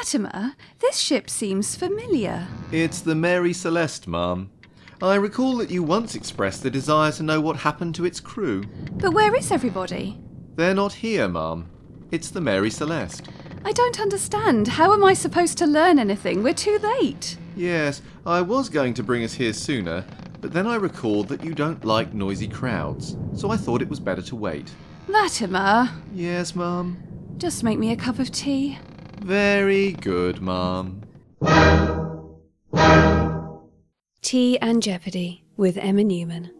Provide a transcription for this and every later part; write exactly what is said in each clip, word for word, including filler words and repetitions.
Latimer, this ship seems familiar. It's the Mary Celeste, Ma'am. I recall that you once expressed the desire to know what happened to its crew. But where is everybody? They're not here, Ma'am. It's the Mary Celeste. I don't understand. How am I supposed to learn anything? We're too late. Yes, I was going to bring us here sooner, but then I recalled that you don't like noisy crowds, so I thought it was better to wait. Latimer. Yes, Ma'am. Just make me a cup of tea. Very good, Ma'am. Tea and Jeopardy with Emma Newman.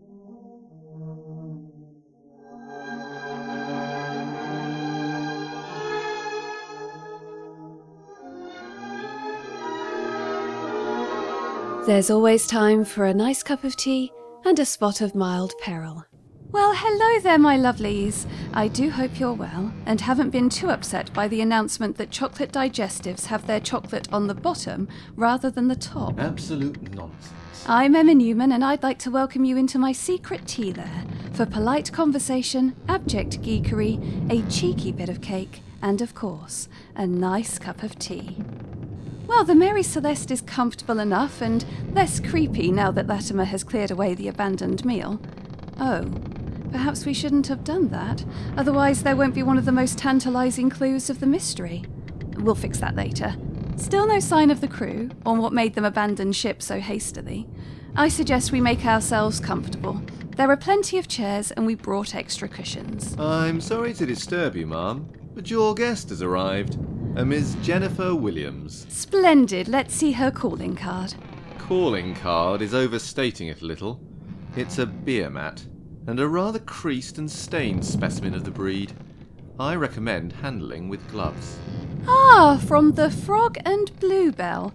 There's always time for a nice cup of tea and a spot of mild peril. Well, hello there, my lovelies. I do hope you're well and haven't been too upset by the announcement that chocolate digestives have their chocolate on the bottom rather than the top. Absolute nonsense. I'm Emma Newman, and I'd like to welcome you into my secret tea lair for polite conversation, abject geekery, a cheeky bit of cake, and, of course, a nice cup of tea. Well, the Mary Celeste is comfortable enough and less creepy now that Latimer has cleared away the abandoned meal. Oh, perhaps we shouldn't have done that, otherwise there won't be one of the most tantalising clues of the mystery. We'll fix that later. Still no sign of the crew, or what made them abandon ship so hastily. I suggest we make ourselves comfortable. There are plenty of chairs and we brought extra cushions. I'm sorry to disturb you, Ma'am, but your guest has arrived. A Miss Jennifer Williams. Splendid. Let's see her calling card. Calling card is overstating it a little. It's a beer mat, and a rather creased and stained specimen of the breed. I recommend handling with gloves. Ah, from the Frog and Bluebell.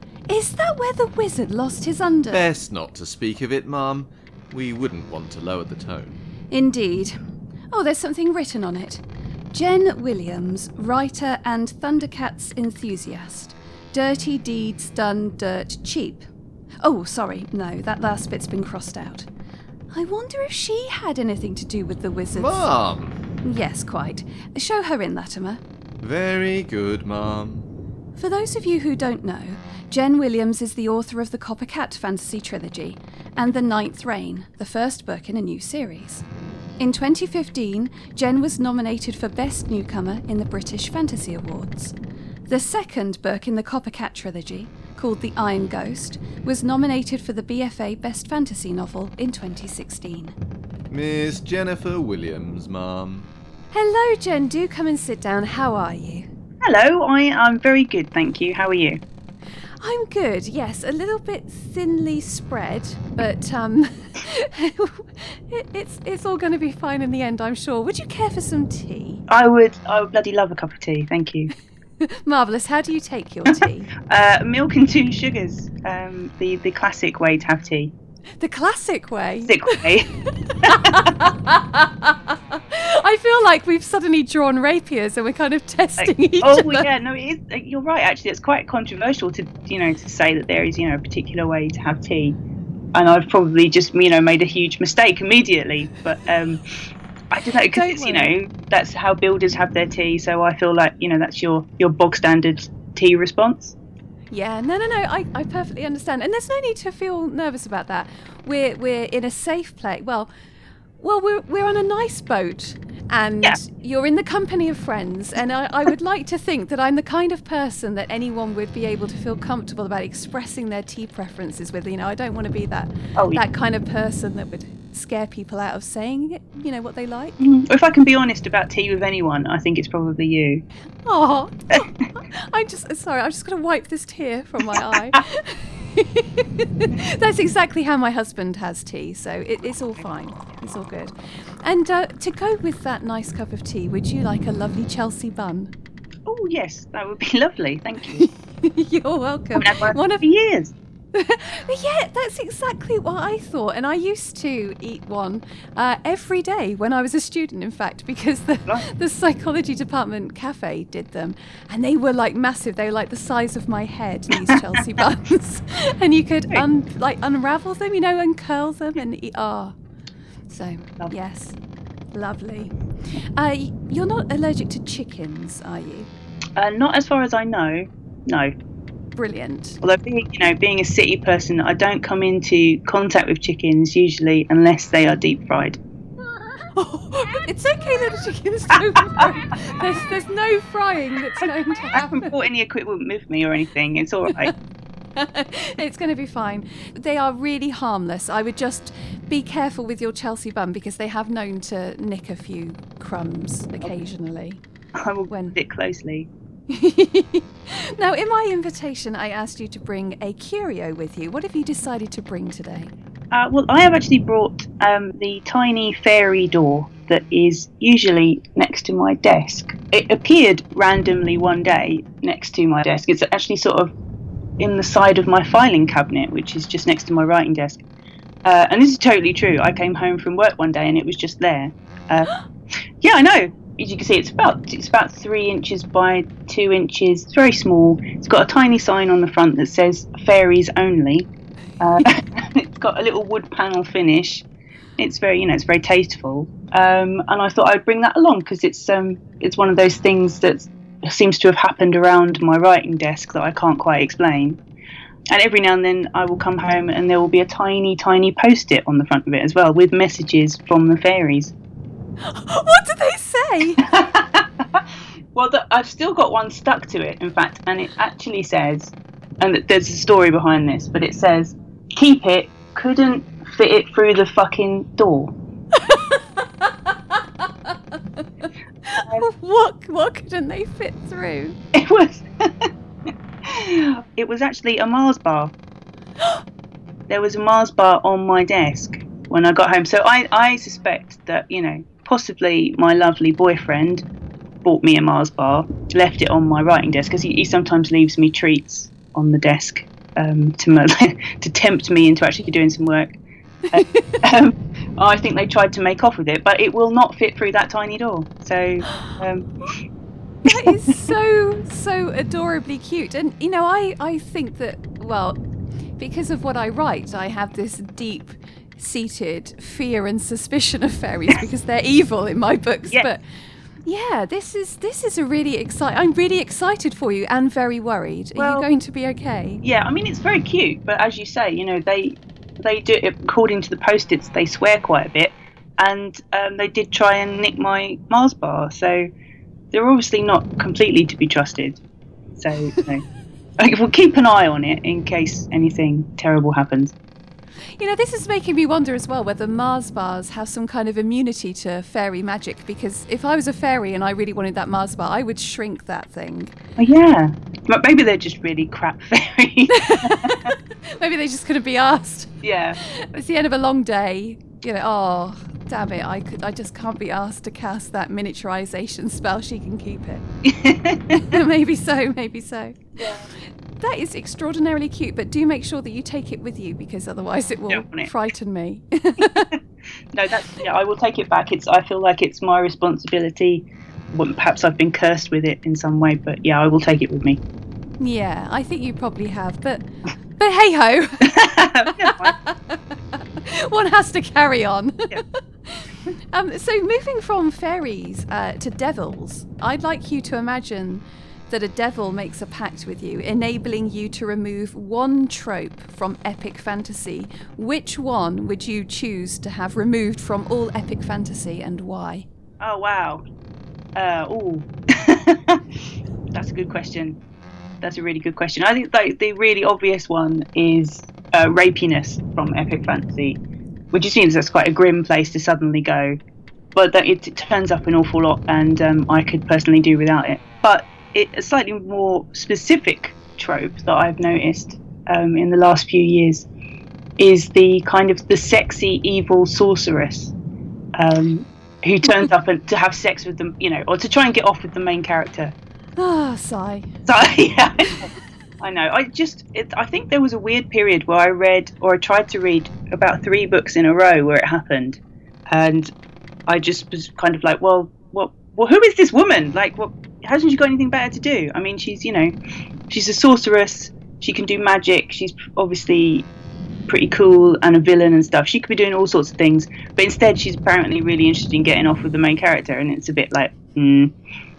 Is that where the wizard lost his under... Best not to speak of it, Ma'am. We wouldn't want to lower the tone. Indeed. Oh, there's something written on it. Jen Williams, writer and Thundercats enthusiast. Dirty deeds done dirt cheap. Oh, sorry, no, that last bit's been crossed out. I wonder if she had anything to do with the wizards. Ma'am! Yes, quite. Show her in, Latimer. Very good, Ma'am. For those of you who don't know, Jen Williams is the author of the Coppercat fantasy trilogy and The Ninth Reign, the first book in a new series. In twenty fifteen, Jen was nominated for Best Newcomer in the British Fantasy Awards. The second book in the Coppercat trilogy, called The Iron Ghost, was nominated for the B F A Best Fantasy Novel in twenty sixteen. Miss Jennifer Williams, Ma'am. Hello, Jen. Do come and sit down. How are you? Hello, I am very good, thank you. How are you? I'm good, yes. A little bit thinly spread, but um, it, it's it's all going to be fine in the end, I'm sure. Would you care for some tea? I would, I would bloody love a cup of tea, thank you. Marvellous. How do you take your tea? uh, milk and two sugars, um, the, the classic way to have tea. The classic way? Classic way. I feel like we've suddenly drawn rapiers and we're kind of testing each oh, other. Oh yeah, no, it is. You're right. Actually, it's quite controversial to you know to say that there is you know a particular way to have tea, and I've probably just you know made a huge mistake immediately. But um, I don't know because you know that's how builders have their tea. So I feel like you know that's your your bog standard tea response. Yeah, no, no, no. I, I perfectly understand, and there's no need to feel nervous about that. We're we're in a safe place. Well, well, we're we're on a nice boat, and yeah. You're in the company of friends, and I, I would like to think that I'm the kind of person that anyone would be able to feel comfortable about expressing their tea preferences with. You know, I don't want to be that oh, yeah. that kind of person that would scare people out of saying it, you know, what they like. Mm. If I can be honest about tea with anyone, I think it's probably you. Oh, I'm just sorry. I'm just going to wipe this tear from my eye. That's exactly how my husband has tea, so it, it's all fine. It's all good. And uh, to go with that nice cup of tea, would you like a lovely Chelsea bun? Oh yes, that would be lovely. Thank you. You're welcome. I've had one of years. Yeah, that's exactly what I thought, and I used to eat one uh, every day when I was a student, in fact, because the, the psychology department cafe did them, and they were like massive. They were like the size of my head, these Chelsea buns, and you could un, like unravel them, you know, and curl them and eat. Ah, so lovely. Yes, lovely. Uh, you're not allergic to chickens, are you? Uh, not as far as I know, no. Brilliant. Although being, you know, being a city person, I don't come into contact with chickens usually unless they are deep fried. Oh, it's okay that the chickens don't fry. There's, there's no frying that's going to I haven't happen. brought any equipment with me or anything. It's all right. It's going to be fine. They are really harmless. I would just be careful with your Chelsea bun because they have known to nick a few crumbs occasionally. I will When? sit closely. Now, in my invitation, I asked you to bring a curio with you. What have you decided to bring today? Uh, well, I have actually brought um, the tiny fairy door that is usually next to my desk. It appeared randomly one day next to my desk. It's actually sort of in the side of my filing cabinet, which is just next to my writing desk. Uh, and this is totally true. I came home from work one day and it was just there. Uh, yeah, I know. As you can see, it's about it's about three inches by two inches. It's very small. It's got a tiny sign on the front that says "Fairies Only." Uh, it's got a little wood panel finish. It's very, you know, it's very tasteful. Um, and I thought I'd bring that along because it's um it's one of those things that seems to have happened around my writing desk that I can't quite explain. And every now and then I will come home and there will be a tiny, tiny post-it on the front of it as well with messages from the fairies. What do they say? Well, the, I've still got one stuck to it, in fact, and it actually says, and there's a story behind this, but it says, keep it, couldn't fit it through the fucking door. What, what couldn't they fit through? It was, it was actually a Mars bar. There was a Mars bar on my desk when I got home, so I, I suspect that, you know, possibly my lovely boyfriend bought me a Mars bar, left it on my writing desk because he, he sometimes leaves me treats on the desk um, to to tempt me into actually doing some work. Uh, um, I think they tried to make off with it, but it will not fit through that tiny door. So um, That is so, so adorably cute. And, you know, I, I think that, well, because of what I write, I have this deep seated fear and suspicion of fairies because they're evil in my books. Yeah. But yeah, this is this is a really exciting. I'm really excited for you and very worried. Are Well, you going to be okay? yeah, I mean it's very cute, but as you say, you know they they do according to the post-its they swear quite a bit, and um, they did try and nick my Mars bar, so they're obviously not completely to be trusted. So you know, we'll keep an eye on it in case anything terrible happens. You know, this is making me wonder as well whether Mars bars have some kind of immunity to fairy magic, because if I was a fairy and I really wanted that Mars bar, I would shrink that thing. Oh, yeah, but maybe they're just really crap fairies. Maybe they just couldn't be asked. Yeah. It's the end of a long day. You know, oh, damn it, I could, I just can't be asked to cast that miniaturization spell. She can keep it. Maybe so, maybe so. Yeah. That is extraordinarily cute, but do make sure that you take it with you because otherwise it will Don't want it. frighten me. No, that's yeah. I will take it back. It's. I feel like it's my responsibility. Well, perhaps I've been cursed with it in some way, but yeah, I will take it with me. Yeah, I think you probably have, but but hey ho, one has to carry on. Yeah. um, so moving from fairies uh, to devils, I'd like you to imagine that a devil makes a pact with you, enabling you to remove one trope from epic fantasy. Which one would you choose to have removed from all epic fantasy, and why? Oh wow. Uh, oh, that's a good question. That's a really good question. I think like the really obvious one is uh, rapiness from epic fantasy, which just seems that's quite a grim place to suddenly go. But that it, it turns up an awful lot, and um, I could personally do without it. But it, a slightly more specific trope that I've noticed um, in the last few years is the kind of the sexy evil sorceress um, who turns up and to have sex with them, you know, or to try and get off with the main character. Ah, sigh. So yeah, I know. I just, it, I think there was a weird period where I read, or I tried to read, about three books in a row where it happened, and I just was kind of like, well, what, well, who is this woman? Like, what? Hasn't she got anything better to do? I mean, she's, you know, she's a sorceress. She can do magic. She's obviously pretty cool and a villain and stuff. She could be doing all sorts of things, but instead she's apparently really interested in getting off with the main character, and it's a bit like, hmm.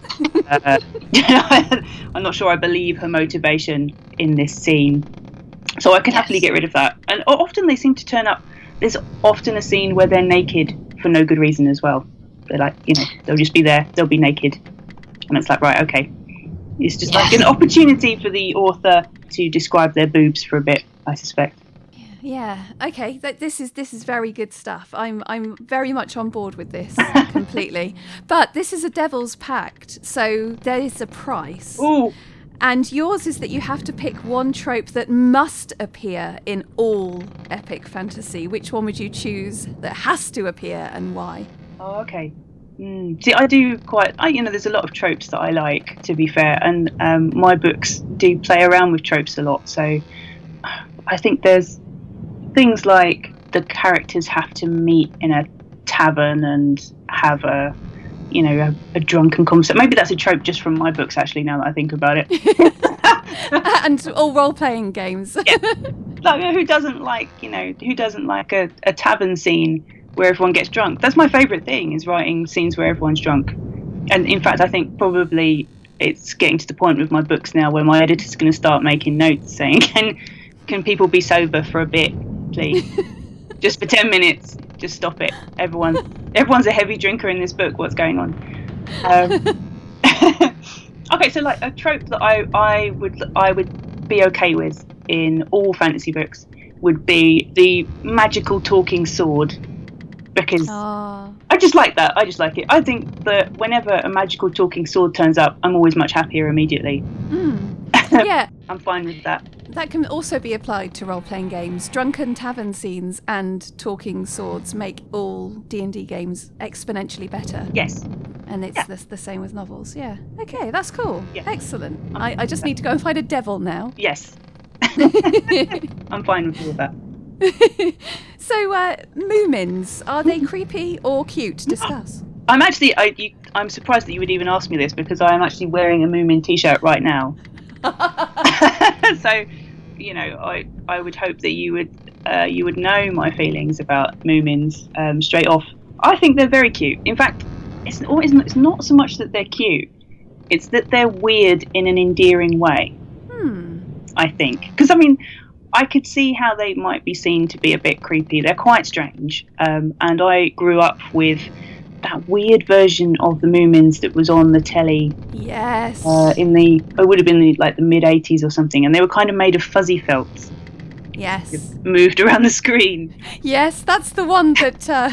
uh, I'm not sure I believe her motivation in this scene. So I can Yes. happily get rid of that. And o- often they seem to turn up. There's often a scene where they're naked for no good reason as well. They're like, you know, they'll just be there, they'll be naked. And it's like, right, okay. It's just like Yeah. an opportunity for the author to describe their boobs for a bit, I suspect. Yeah. Okay. That this is this is very good stuff. I'm I'm very much on board with this completely. But this is a devil's pact, so there is a price. Ooh, And yours is that you have to pick one trope that must appear in all epic fantasy. Which one would you choose that has to appear and why? oh, okay. Mm. See, I do quite, I, you know, there's a lot of tropes that I like, to be fair, and um, my books do play around with tropes a lot. So I think there's things like the characters have to meet in a tavern and have a, you know, a, a drunken conversation. Maybe that's a trope just from my books, actually, now that I think about it. And all role-playing games. Yeah. Like, who doesn't like, you know, who doesn't like a, a tavern scene where everyone gets drunk? That's my favourite thing, is writing scenes where everyone's drunk. And in fact, I think probably it's getting to the point with my books now where my editor's going to start making notes saying, can, can people be sober for a bit, please? Just for ten minutes. Just stop it. Everyone, everyone's a heavy drinker in this book. What's going on? Um, okay, so like a trope that I, I would I would be okay with in all fantasy books would be the magical talking sword, because Ah. I just like that. I just like it. I think that whenever a magical talking sword turns up, I'm always much happier immediately. Mm. Yeah. I'm fine with that. That can also be applied to role-playing games. Drunken tavern scenes and talking swords make all D and D games exponentially better. Yes. And it's Yeah. the, the same with novels. Yeah. Okay, that's cool. Yeah. Excellent. I, I just need to go and find a devil now. Yes. I'm fine with all of that. So, uh, Moomins, are they creepy or cute? Discuss. I'm actually, I, you, I'm surprised that you would even ask me this, because I am actually wearing a Moomin t-shirt right now. So, you know, I, I would hope that you would uh, you would know my feelings about Moomins um, straight off. I think they're very cute. In fact, it's always it's not so much that they're cute; it's that they're weird in an endearing way. Hmm. I think, because I mean, I could see how they might be seen to be a bit creepy. They're quite strange, um, and I grew up with that weird version of the Moomins that was on the telly Yes. uh, in the it would have been the, like the mid eighties or something, and they were kind of made of fuzzy felt, yes. moved around the screen. Yes, that's the one that uh,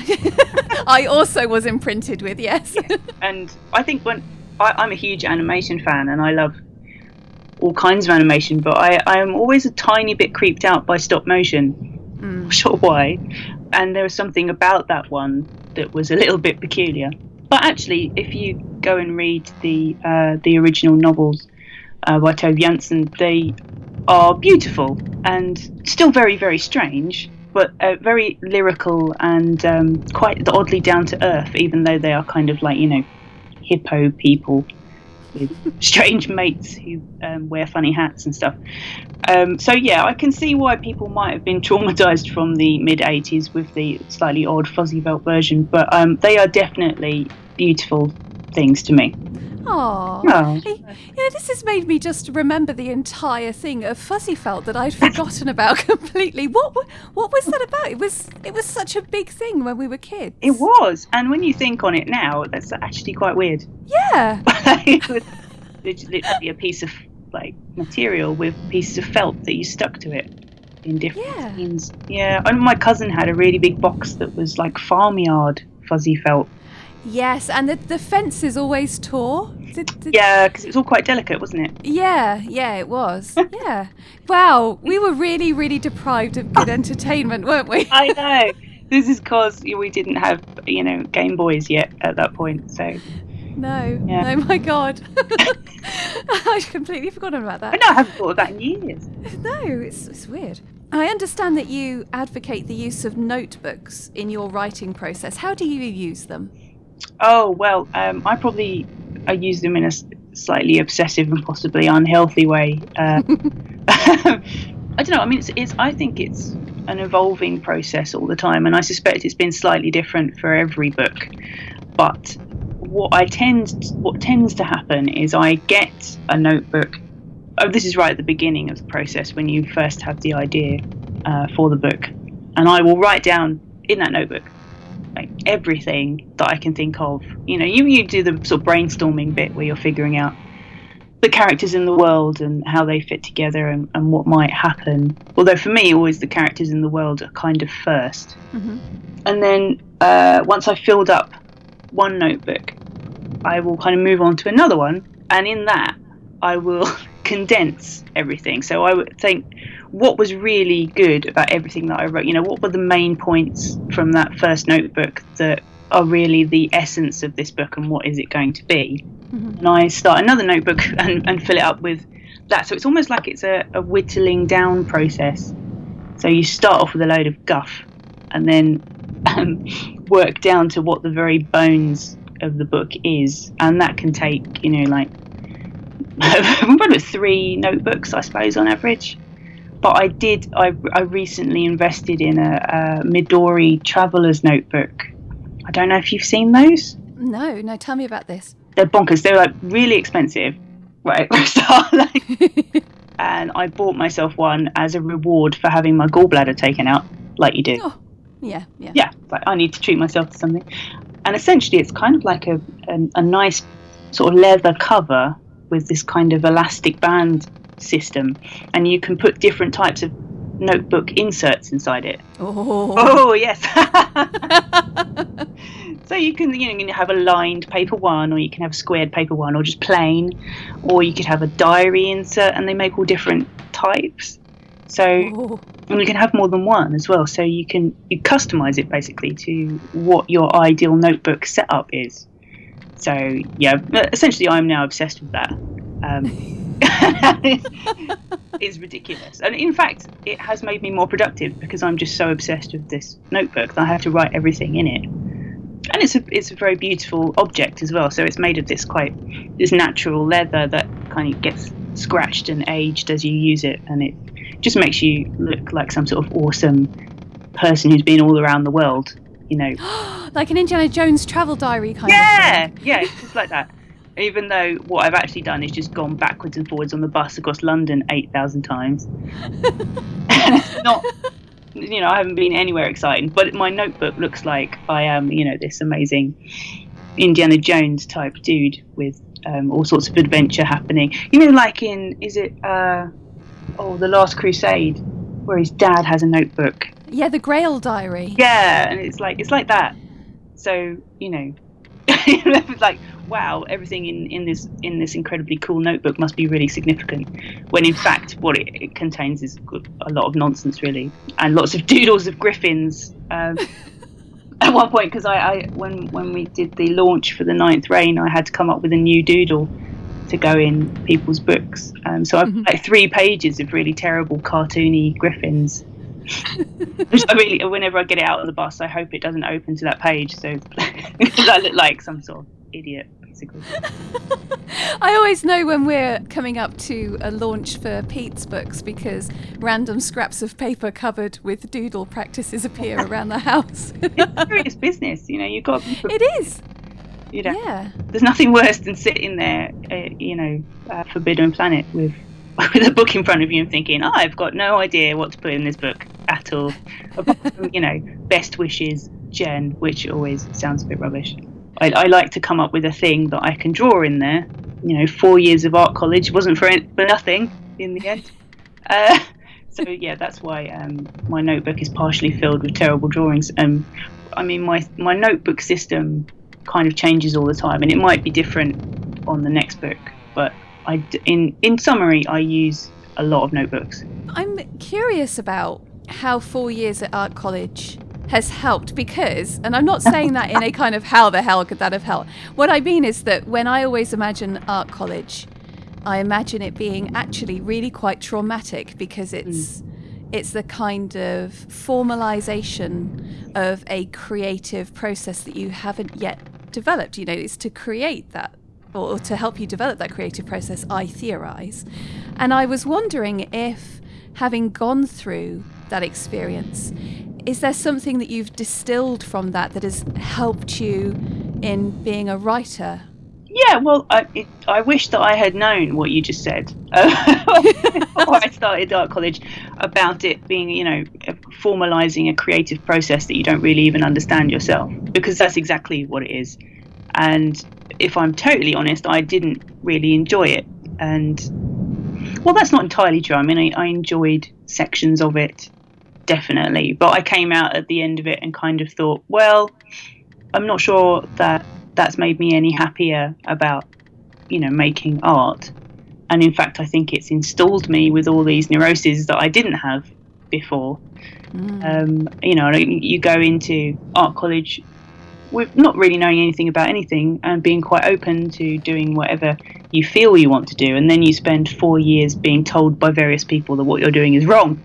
I also was imprinted with, yes. And I think when I, I'm a huge animation fan, and I love all kinds of animation, but I, I am always a tiny bit creeped out by stop motion. Mm. Not sure why. And there was something about that one that was a little bit peculiar. But actually, if you go and read the uh, the original novels uh, by Tove Jansson, they are beautiful and still very, very strange, but uh, very lyrical and um, quite oddly down to earth, even though they are kind of like, you know, hippo people with strange mates who um, wear funny hats and stuff. Um, so yeah, I can see why people might have been traumatized from the mid eighties with the slightly odd fuzzy belt version, but um, they are definitely beautiful things to me. Aww. Oh. Yeah, this has made me just remember the entire thing of fuzzy felt that I'd forgotten about completely. What wa- what was that about? It was it was such a big thing when we were kids. It was, and when you think on it now, that's actually quite weird. Yeah. It was literally a piece of like material with pieces of felt that you stuck to it in different Yeah. scenes. Yeah, and my cousin had a really big box that was like farmyard fuzzy felt. Yes, and the, the fences always tore. Did, did, Yeah, because it was all quite delicate, wasn't it? Yeah, yeah, it was. Yeah. Wow, we were really, really deprived of good entertainment, weren't we? I know. This is because we didn't have, you know, Game Boys yet at that point, so. No. Yeah. Oh my God. I'd completely forgotten about But that. no, I haven't thought of that in years. No, it's, it's weird. I understand that you advocate the use of notebooks in your writing process. How do you use them? Oh, well, um, I probably I use them in a s- slightly obsessive and possibly unhealthy way. Uh, I don't know. I mean, it's, it's. I think it's an evolving process all the time, and I suspect it's been slightly different for every book. But what I tend, what tends to happen is I get a notebook. Oh, this is right at the beginning of the process when you first have the idea uh, for the book, and I will write down in that notebook like everything that I can think of. You know, you you do the sort of brainstorming bit where you're figuring out the characters in the world and how they fit together and, and what might happen. Although for me, always the characters in the world are kind of first. Mm-hmm. And then uh, once I've filled up one notebook, I will kind of move on to another one, and in that I will condense everything. So I would think, what was really good about everything that I wrote? You know, what were the main points from that first notebook that are really the essence of this book, and what is it going to be? Mm-hmm. And I start another notebook and, and fill it up with that. So it's almost like it's a, a whittling down process. So you start off with a load of guff, and then um, work down to what the very bones of the book is, and that can take, you know, like probably three notebooks, I suppose, on average. But I did, I, I recently invested in a, a Midori Traveller's Notebook. I don't know if you've seen those. No, no, tell me about this. They're bonkers. They're like really expensive, right? So, like, and I bought myself one as a reward for having my gallbladder taken out, like you do. Oh, yeah, yeah. Yeah, like I need to treat myself to something. And essentially, it's kind of like a, a, a nice sort of leather cover with this kind of elastic band system, and you can put different types of notebook inserts inside it. Oh, oh yes. So you can, you know, you can have a lined paper one, or you can have a squared paper one, or just plain, or you could have a diary insert, and they make all different types. So oh. And you can have more than one as well. So you can you customize it basically to what your ideal notebook setup is. So yeah, essentially, I'm now obsessed with that. Um, it's ridiculous, and in fact it has made me more productive because I'm just so obsessed with this notebook that I have to write everything in it. And it's a it's a very beautiful object as well. So it's made of this quite this natural leather that kind of gets scratched and aged as you use it, and it just makes you look like some sort of awesome person who's been all around the world, you know. Like an Indiana Jones travel diary kind yeah, of thing. Yeah, it's just like that. Even though what I've actually done is just gone backwards and forwards on the bus across London eight thousand times. And it's not, you know, I haven't been anywhere exciting, but my notebook looks like I am, you know, this amazing Indiana Jones type dude with um, all sorts of adventure happening. You know, like in, is it, uh, oh, The Last Crusade, where his dad has a notebook. Yeah, the Grail diary. Yeah, and it's like, it's like that. So, you know, it's like, wow, everything in, in this in this incredibly cool notebook must be really significant, when in fact what it, it contains is a lot of nonsense, really, and lots of doodles of griffins. Um, at one point, because I, I when when we did the launch for the Ninth Reign, I had to come up with a new doodle to go in people's books. Um, so I've mm-hmm. like three pages of really terrible cartoony griffins. Which I really, whenever I get it out of the bus, I hope it doesn't open to that page, so because I look like some sort of idiot, basically. I always know when we're coming up to a launch for Pete's books, because random scraps of paper covered with doodle practices appear around the house. It's serious business, you know. You've got. It is. You know, yeah. There's nothing worse than sitting there, uh, you know, uh, Forbidden Planet with. with a book in front of you and thinking, oh, I've got no idea what to put in this book at all. Apart from, you know, best wishes, Jen, which always sounds a bit rubbish. I, I like to come up with a thing that I can draw in there. You know, four years of art college wasn't for, for nothing in the end. Uh, so, yeah, that's why um, my notebook is partially filled with terrible drawings. Um, I mean, my, my notebook system kind of changes all the time, and it might be different on the next book, but I, in in summary, I use a lot of notebooks. I'm curious about how four years at art college has helped, because, and I'm not saying that in a kind of how the hell could that have helped. What I mean is that when I always imagine art college, I imagine it being actually really quite traumatic, because it's mm. it's the kind of formalization of a creative process that you haven't yet developed. You know, it's to create that, or to help you develop that creative process, I theorize. And I was wondering if, having gone through that experience, is there something that you've distilled from that that has helped you in being a writer? Yeah, well, I, it, I wish that I had known what you just said uh, before I started art college about it being, you know, formalising a creative process that you don't really even understand yourself, because that's exactly what it is. And if I'm totally honest, I didn't really enjoy it. And, well, that's not entirely true. I mean, I, I enjoyed sections of it, definitely. But I came out at the end of it and kind of thought, well, I'm not sure that that's made me any happier about, you know, making art. And in fact, I think it's installed me with all these neuroses that I didn't have before. Mm. Um, you know, you go into art college with not really knowing anything about anything and being quite open to doing whatever you feel you want to do. And then you spend four years being told by various people that what you're doing is wrong.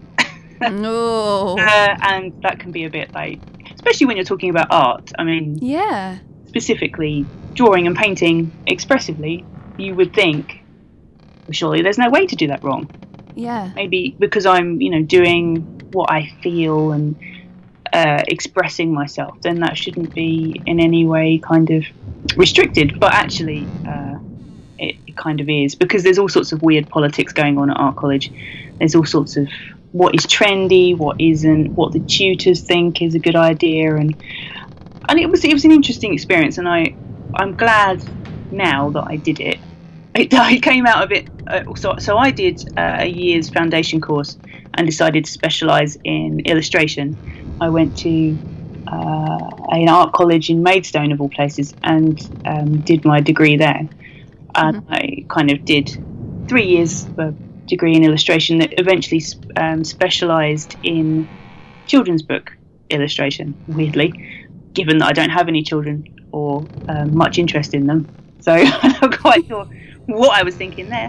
No. uh, and that can be a bit like, especially when you're talking about art. I mean, yeah. Specifically drawing and painting expressively, you would think, well, surely there's no way to do that wrong. Yeah. Maybe because I'm, you know, doing what I feel and uh, expressing myself, then that shouldn't be in any way kind of restricted. But actually, uh, it, it kind of is, because there's all sorts of weird politics going on at art college. There's all sorts of what is trendy, what isn't, what the tutors think is a good idea, and and it was it was an interesting experience, and I I'm glad now that I did it. It I came out of it. Uh, so so I did uh, a year's foundation course and decided to specialise in illustration. I went to uh, an art college in Maidstone of all places and um, did my degree there. And mm-hmm. I kind of did three years of a degree in illustration that eventually um, specialised in children's book illustration. Weirdly. Given that I don't have any children or um, much interest in them. So I'm not quite sure what I was thinking there.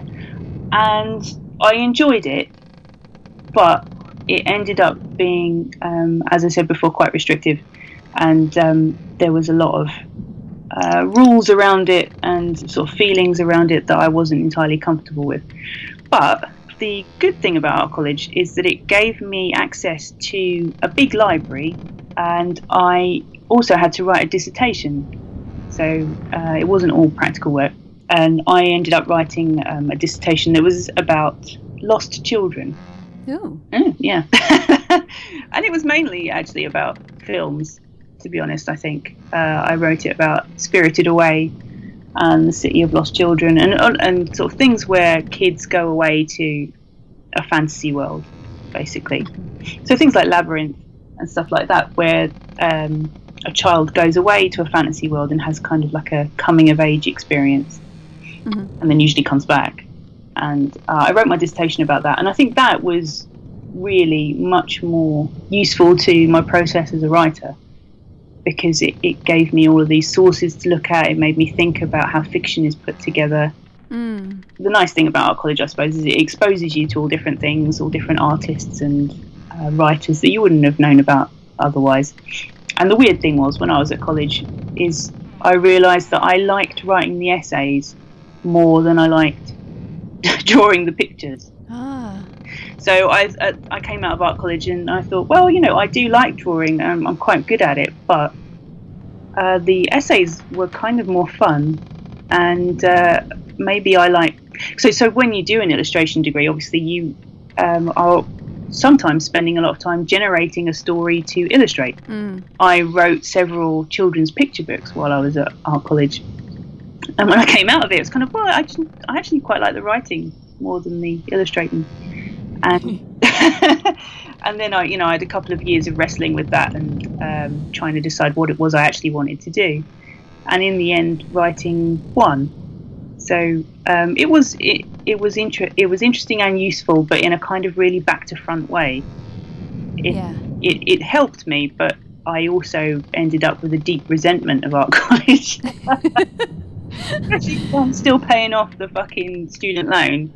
And I enjoyed it, but it ended up being, um, as I said before, quite restrictive. And um, there was a lot of uh, rules around it and sort of feelings around it that I wasn't entirely comfortable with. But the good thing about art college is that it gave me access to a big library, and I also had to write a dissertation, so uh, it wasn't all practical work, and I ended up writing um, a dissertation that was about lost children. Ooh. Mm, yeah. And it was mainly actually about films, to be honest. I think uh, I wrote it about Spirited Away and The City of Lost Children, and and sort of things where kids go away to a fantasy world, basically. So things like Labyrinth and stuff like that, where um, a child goes away to a fantasy world and has kind of like a coming of age experience, mm-hmm. and then usually comes back. And uh, I wrote my dissertation about that, and I think that was really much more useful to my process as a writer, because it, it gave me all of these sources to look at. It made me think about how fiction is put together. Mm. The nice thing about art college, I suppose, is it exposes you to all different things, all different artists and uh, writers that you wouldn't have known about otherwise. And the weird thing was, when I was at college, is I realised that I liked writing the essays more than I liked drawing the pictures. Ah. So I uh, I came out of art college and I thought, well, you know, I do like drawing. Um, I'm quite good at it, but uh, the essays were kind of more fun, and uh, maybe I like. So so when you do an illustration degree, obviously you um, are sometimes spending a lot of time generating a story to illustrate. Mm. I wrote several children's picture books while I was at art college, and when I came out of it, it's kind of, well, I, just, I actually quite like the writing more than the illustrating. And and then I, you know, I had a couple of years of wrestling with that and um, trying to decide what it was I actually wanted to do, and in the end, writing won. So um, it was it it was inter- it was interesting and useful, but in a kind of really back to front way. It, yeah. It it helped me, but I also ended up with a deep resentment of art college. Actually, I'm still paying off the fucking student loan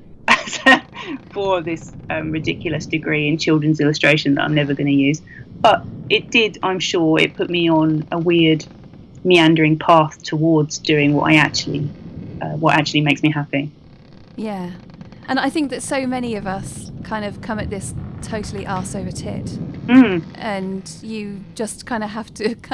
for this um, ridiculous degree in children's illustration that I'm never going to use. But it did, I'm sure, it put me on a weird, meandering path towards doing what I actually, uh, what actually makes me happy. Yeah, and I think that so many of us kind of come at this totally arse over tit, mm. and you just kind of have to kind of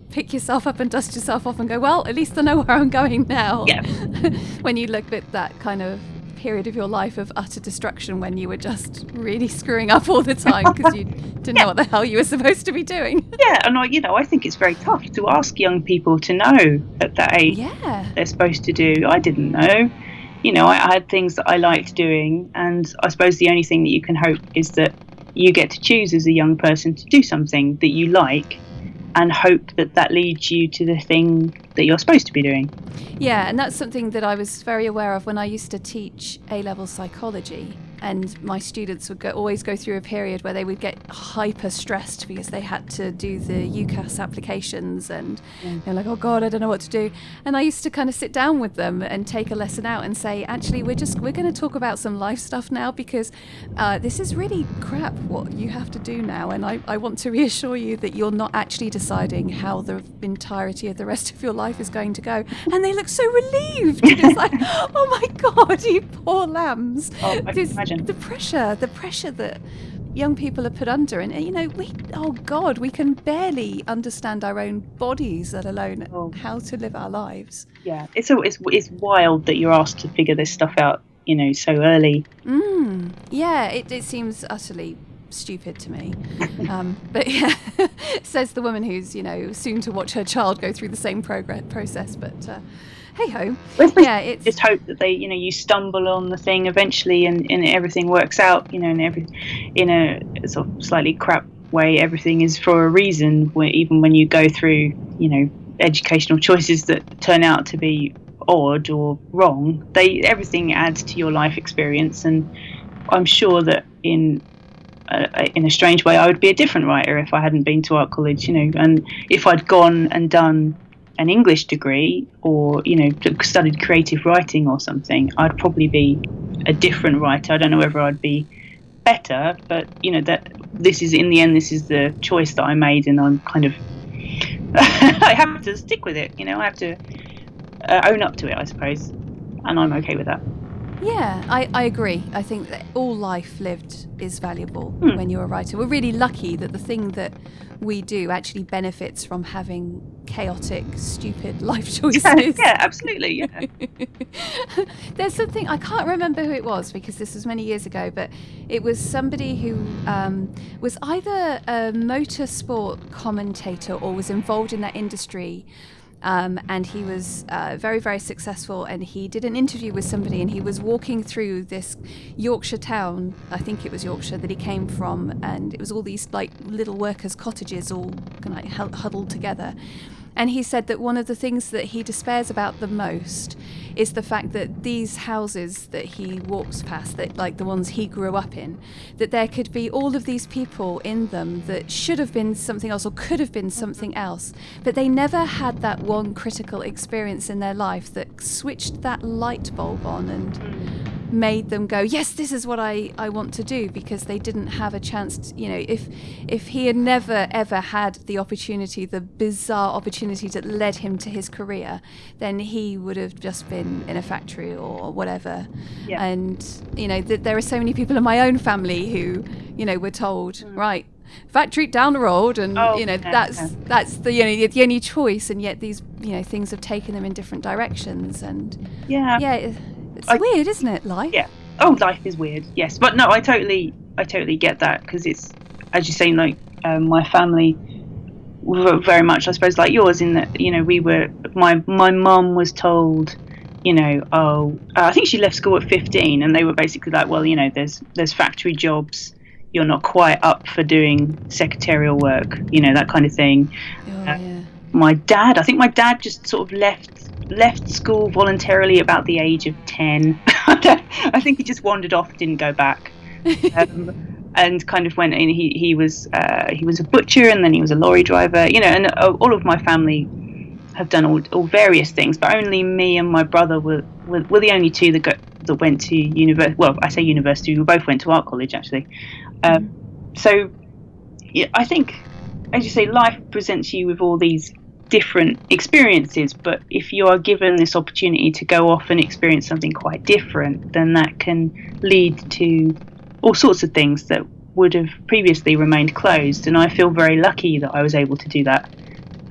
pick yourself up and dust yourself off and go, well, at least I know where I'm going now. Yeah. When you look at that kind of period of your life of utter destruction when you were just really screwing up all the time because you didn't Yeah. know what the hell you were supposed to be doing. Yeah, and I, you know, I think it's very tough to ask young people to know at that age Yeah. they're supposed to do. I didn't know. You know, I, I had things that I liked doing, and I suppose the only thing that you can hope is that you get to choose as a young person to do something that you like, and hope that that leads you to the thing that you're supposed to be doing. Yeah, and that's something that I was very aware of when I used to teach A-level psychology. And my students would go, always go through a period where they would get hyper stressed because they had to do the UCAS applications, and Mm. they're like, oh God, I don't know what to do. And I used to kind of sit down with them and take a lesson out and say, actually, we're just we're going to talk about some life stuff now, because uh, this is really crap what you have to do now. And I, I want to reassure you that you're not actually deciding how the entirety of the rest of your life is going to go. And they look so relieved. It's like, oh my God, you poor lambs. Oh, I can This- imagine. The pressure, the pressure that young people are put under, and you know, we, oh God, we can barely understand our own bodies, let alone Oh. how to live our lives. Yeah, it's a, it's it's wild that you're asked to figure this stuff out, you know, so early. Mm, yeah, it, it seems utterly stupid to me. Um, but yeah, says the woman who's, you know, soon to watch her child go through the same progress process. But uh, hey ho, yeah, it's Just hope that they, you know, you stumble on the thing eventually, and, and everything works out, you know, and every in a sort of slightly crap way. Everything is for a reason. Where even when you go through, you know, educational choices that turn out to be odd or wrong, they everything adds to your life experience. And I'm sure that in uh, in a strange way, I would be a different writer if I hadn't been to art college, you know, and if I'd gone and done an English degree, or you know, studied creative writing or something, I'd probably be a different writer. I don't know whether I'd be better, but you know, that this is in the end, this is the choice that I made, and I'm kind of I have to stick with it. You know, I have to uh, own up to it, I suppose, and I'm okay with that. Yeah, I, I agree. I think that all life lived is valuable Hmm. when you're a writer. We're really lucky that the thing that we do actually benefits from having chaotic, stupid life choices. Yeah, absolutely. Yeah. There's something, I can't remember who it was because this was many years ago, but it was somebody who um, was either a motorsport commentator or was involved in that industry. Um, and he was uh, very, very successful, and he did an interview with somebody, and he was walking through this Yorkshire town, I think it was Yorkshire, that he came from, and it was all these like little workers' cottages all kind of like huddled together. And he said that one of the things that he despairs about the most is the fact that these houses that he walks past, that like the ones he grew up in, that there could be all of these people in them that should have been something else or could have been something else, but they never had that one critical experience in their life that switched that light bulb on and made them go, yes, this is what I, I want to do, because they didn't have a chance to, you know, if if he had never ever had the opportunity, the bizarre opportunity that led him to his career, then he would have just been in a factory or whatever. Yeah. And you know, th- there are so many people in my own family who, you know, were told, Mm. right, factory down the road, and Oh, you know, yeah, that's yeah. that's the, you know, the only choice, and yet these, you know, things have taken them in different directions. And Yeah. yeah, it- it's I- weird, isn't it, life? Yeah. Oh, life is weird. Yes, but no, I totally, I totally get that, because it's, as you say, like um, my family were very much, I suppose, like yours, in that, you know, we were, my my mum was told, you know, oh, uh, I think she left school at fifteen, and they were basically like, well, you know, there's there's factory jobs, you're not quite up for doing secretarial work, you know, that kind of thing. Oh, Uh, yeah. My dad, I think my dad just sort of left left school voluntarily about the age of ten. I don't- I think he just wandered off, didn't go back, um, and kind of went in. He he was uh, he was a butcher, and then he was a lorry driver. You know, and uh, all of my family have done all, all various things, but only me and my brother were were, were the only two that got, that went to university. Well, I say university. We both went to art college, actually. Um, so yeah, I think, as you say, life presents you with all these different experiences, but if you are given this opportunity to go off and experience something quite different, then that can lead to all sorts of things that would have previously remained closed. And I feel very lucky that I was able to do that.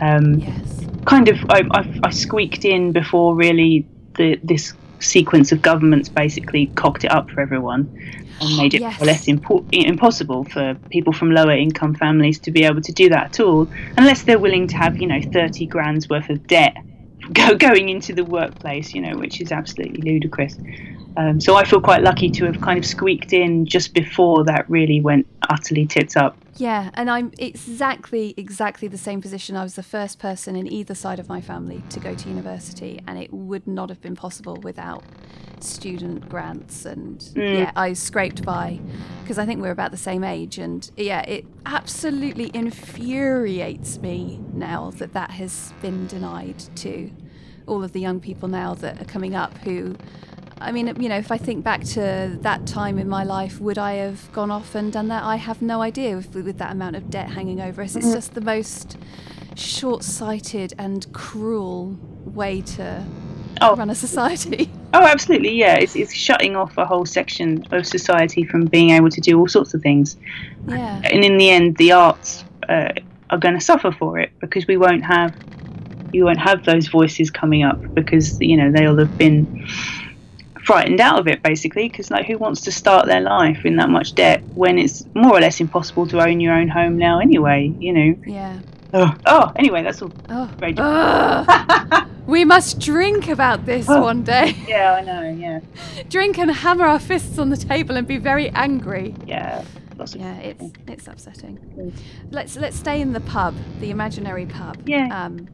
Um, Yes. Kind of, I, I, I squeaked in before really the this sequence of governments basically cocked it up for everyone and made it Yes. less impo- impossible for people from lower income families to be able to do that at all, unless they're willing to have, you know, thirty grand's worth of debt go, going into the workplace, you know, which is absolutely ludicrous. Um, so I feel quite lucky to have kind of squeaked in just before that really went utterly tits up. Yeah, and I'm exactly, exactly the same position. I was the first person in either side of my family to go to university, and it would not have been possible without student grants. And Mm. yeah, I scraped by because I think we're about the same age. And yeah, it absolutely infuriates me now that that has been denied to all of the young people now that are coming up who... I mean, you know, if I think back to that time in my life, would I have gone off and done that? I have no idea with, with that amount of debt hanging over us. It's just the most short-sighted and cruel way to Oh. run a society. Oh, absolutely, yeah. It's, it's shutting off a whole section of society from being able to do all sorts of things. Yeah. And in the end, the arts uh, are going to suffer for it because we won't have, you won't have those voices coming up because, you know, they'll have been frightened out of it basically, because like who wants to start their life in that much debt when it's more or less impossible to own your own home now anyway, you know. Yeah. Oh, oh anyway, that's all Oh. very Ugh. We must drink about this Oh. one day. yeah, I know, yeah, Drink and hammer our fists on the table and be very angry. yeah, lots of Yeah, it's it's upsetting. Mm. Let's let's stay in the pub, the imaginary pub. Yeah. Um,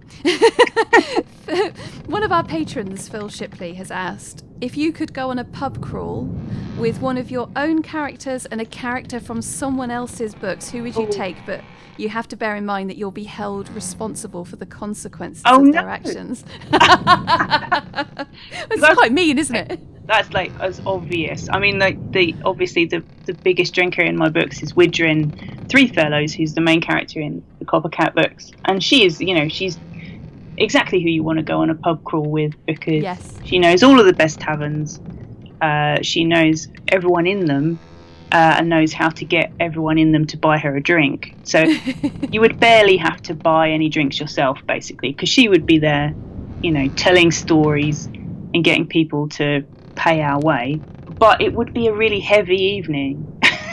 one of our patrons, Phil Shipley, has asked if you could go on a pub crawl with one of your own characters and a character from someone else's books. Who would you Ooh. take? But you have to bear in mind that you'll be held responsible for the consequences Oh, of no. their actions. It's quite mean, isn't it? That's like as obvious. I mean, like the obviously the the biggest drinker in my books is Widrin Three Fellows, who's the main character in the Copper Cat books, and she is, you know, she's exactly who you want to go on a pub crawl with because Yes. she knows all of the best taverns. Uh, she knows everyone in them. Uh, and knows how to get everyone in them to buy her a drink. So you would barely have to buy any drinks yourself, basically, because she would be there, you know, telling stories and getting people to pay our way. But it would be a really heavy evening.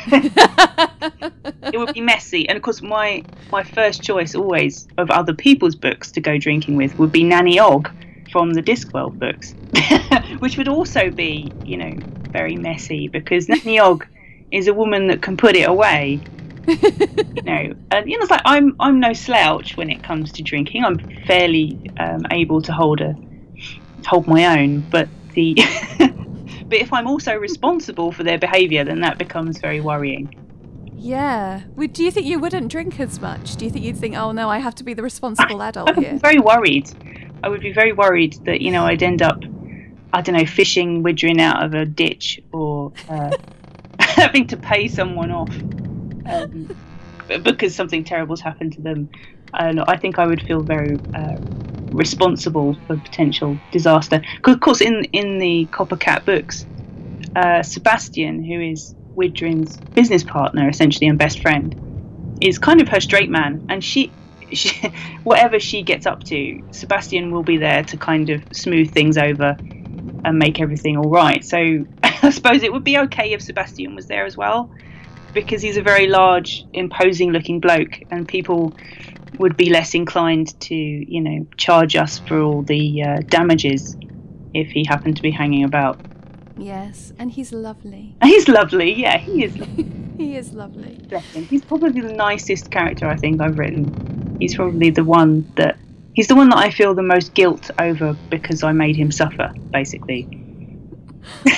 It would be messy. And of course, my, my first choice always of other people's books to go drinking with would be Nanny Og from the Discworld books, which would also be, you know, very messy because Nanny Og is a woman that can put it away, you know. And you know, it's like I'm I'm no slouch when it comes to drinking. I'm fairly um, able to hold a hold my own, but the but if I'm also responsible for their behaviour, then that becomes very worrying. Yeah. Would, do you think you wouldn't drink as much? Do you think you'd think, oh no, I have to be the responsible adult I would be here? very worried. I would be very worried that, you know, I'd end up, I don't know, fishing Widrin out of a ditch or uh, having to pay someone off um, because something terrible's happened to them. And I think I would feel very uh, responsible for potential disaster. 'Cause of course, in in the Copper Cat books, uh, Sebastian, who is Widrin's business partner essentially and best friend, is kind of her straight man, and she. She, whatever she gets up to, Sebastian will be there to kind of smooth things over and make everything all right. So I suppose it would be okay if Sebastian was there as well, because he's a very large, imposing looking bloke, and people would be less inclined to, you know, charge us for all the uh, damages if he happened to be hanging about. Yes, and he's lovely. And he's lovely, yeah, he is lovely. He is lovely. Bless him. He's probably the nicest character I think I've written. He's probably the one that he's the one that I feel the most guilt over because I made him suffer, basically. He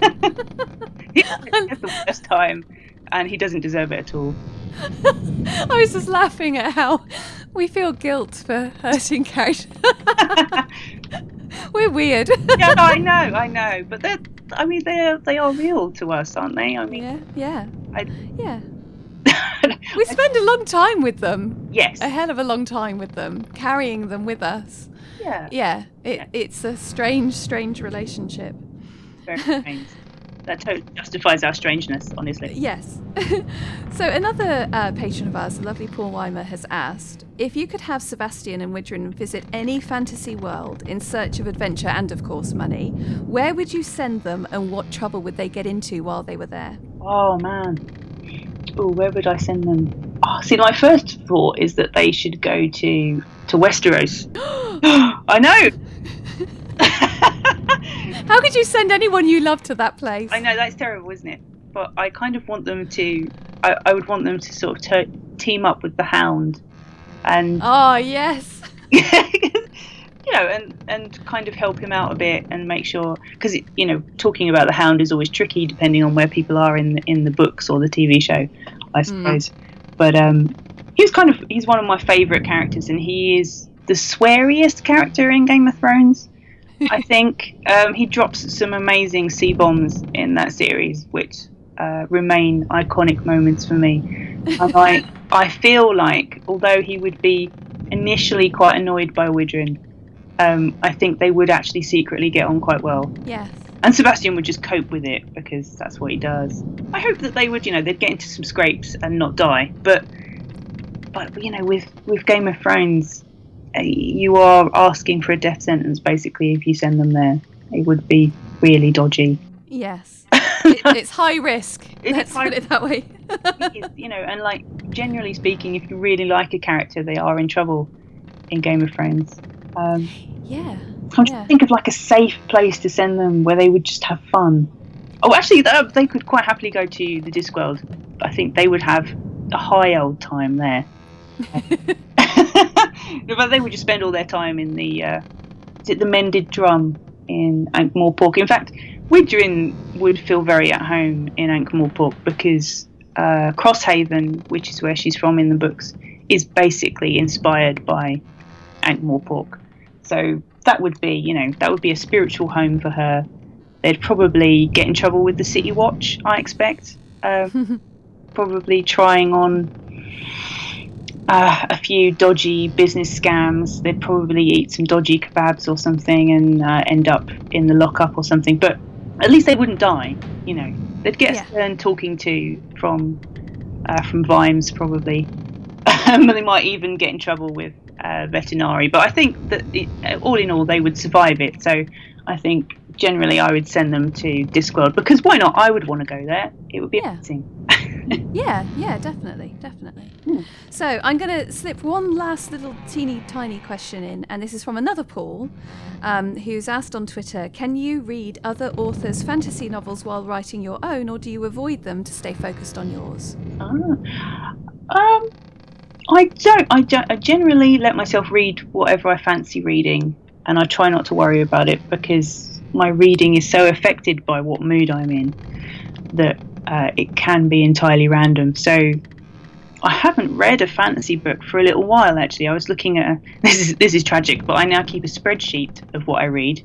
had the worst time, and he doesn't deserve it at all. I was just laughing at how we feel guilt for hurting characters. We're weird. Yeah, I know, I know, but they're, I mean, they they are real to us, aren't they? I mean, Yeah, yeah, I, yeah. We spend a long time with them. yes, A hell of a long time with them, carrying them with us. yeah, Yeah, it, Yeah. it's a strange, strange relationship. very strange. that totally justifies our strangeness, honestly. Yes. So another uh, patron of ours, the lovely Paul Weimer, has asked, if you could have Sebastian and Widrin visit any fantasy world in search of adventure and, of course, money, where would you send them and what trouble would they get into while they were there? Oh, man. Oh, where would I send them? Oh, see, my first thought is that they should go to, to Westeros. I know! How could you send anyone you love to that place? I know, that's terrible, isn't it? But I kind of want them to... I, I would want them to sort of ter- team up with the Hound and... Oh, yes. you know, and, and kind of help him out a bit and make sure... Because, you know, talking about the Hound is always tricky depending on where people are in, in the books or the T V show, I suppose. Mm. But um, he's kind of... He's one of my favourite characters, and he is the sweariest character in Game of Thrones. I think um, he drops some amazing C-bombs in that series, which uh, remain iconic moments for me. And I, I feel like, although he would be initially quite annoyed by Widrin, um, I think they would actually secretly get on quite well. Yes. And Sebastian would just cope with it, because that's what he does. I hope that they would, you know, they'd get into some scrapes and not die. But, but you know, with, with Game of Thrones... you are asking for a death sentence, basically, if you send them there. It would be really dodgy. Yes. it, it's high risk. It Let's high put it that way. It, you know, and like, generally speaking, if you really like a character, they are in trouble in Game of Thrones. Um, yeah. I'm trying yeah. to think of like a safe place to send them where they would just have fun. Oh, actually, they could quite happily go to the Discworld. I think they would have a high old time there. But they would just spend all their time in the uh, is it the Mended Drum in Ankh-Morpork. In fact, Widrin would feel very at home in Ankh-Morpork because uh, Crosshaven, which is where she's from in the books, is basically inspired by Ankh-Morpork. So that would be, you know, that would be a spiritual home for her. They'd probably get in trouble with the City Watch, I expect. Uh, probably trying on Uh, a few dodgy business scams. They'd probably eat some dodgy kebabs or something and uh, end up in the lockup or something. But at least they wouldn't die, you know. They'd get yeah. a stern talking to from uh, from Vimes probably. But they might even get in trouble with uh, Vetinari. But I think that it, all in all, they would survive it. So I think generally I would send them to Discworld, because why not? I would want to go there. It would be yeah. amazing. yeah, yeah, definitely, definitely. Hmm. So I'm going to slip one last little teeny tiny question in, and this is from another Paul, um, who's asked on Twitter, can you read other authors' fantasy novels while writing your own, or do you avoid them to stay focused on yours? Ah. Um, I don't. I, don't, I generally let myself read whatever I fancy reading, and I try not to worry about it, because my reading is so affected by what mood I'm in that uh, it can be entirely random. So I haven't read a fantasy book for a little while, actually. I was looking at a, this is this is tragic, but I now keep a spreadsheet of what I read.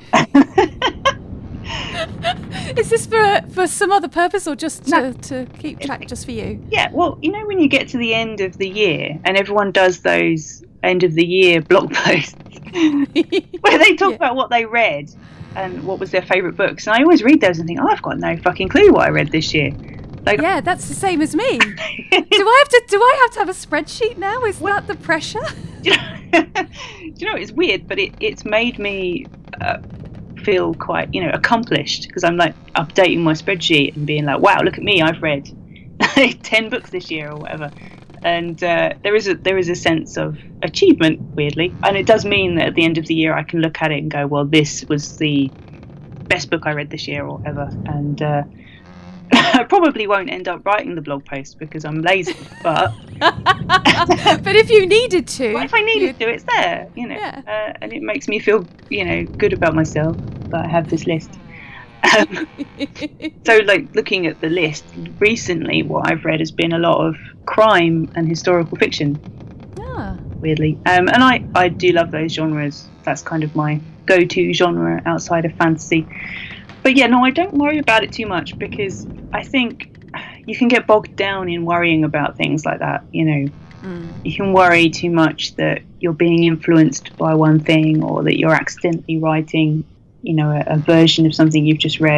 Is this for for some other purpose, or just to, No. to keep track just for you? Yeah, well, you know when you get to the end of the year and everyone does those end of the year blog posts where they talk Yeah. about what they read and what was their favourite books, and I always read those and think, oh, I've got no fucking clue what I read this year. Like, Yeah, that's the same as me. do I have to do I have to have a spreadsheet now? Is that the pressure? do you know, do you know it's weird, but it, it's made me uh, feel quite, you know, accomplished, because I'm like updating my spreadsheet and being like, wow, look at me, I've read ten books this year or whatever. And uh, there is a there is a sense of achievement, weirdly, and it does mean that at the end of the year I can look at it and go, well, this was the best book I read this year or whatever. And uh, I probably won't end up writing the blog post because I'm lazy, but But if you needed to, well, if I needed to, it's there, you know. Yeah. Uh, and it makes me feel, you know, good about myself that I have this list. Um, so, like, looking at the list recently, what I've read has been a lot of crime and historical fiction, Ah. weirdly. Um, and I, I do love those genres. That's kind of my go-to genre outside of fantasy. But yeah, no, I don't worry about it too much, because I think you can get bogged down in worrying about things like that, you know. Mm. You can worry too much that you're being influenced by one thing, or that you're accidentally writing, you know, a, a version of something you've just read.